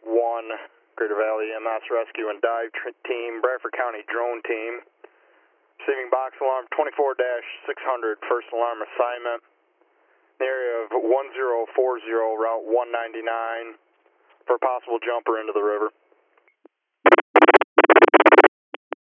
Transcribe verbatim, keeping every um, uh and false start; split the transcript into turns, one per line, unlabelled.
one, Greater Valley M S Rescue and Dive Team, Bradford County Drone Team. Receiving box alarm twenty-four dash six hundred, first alarm assignment. In the area of one zero four zero, Route one ninety-nine, for a possible jumper into the river.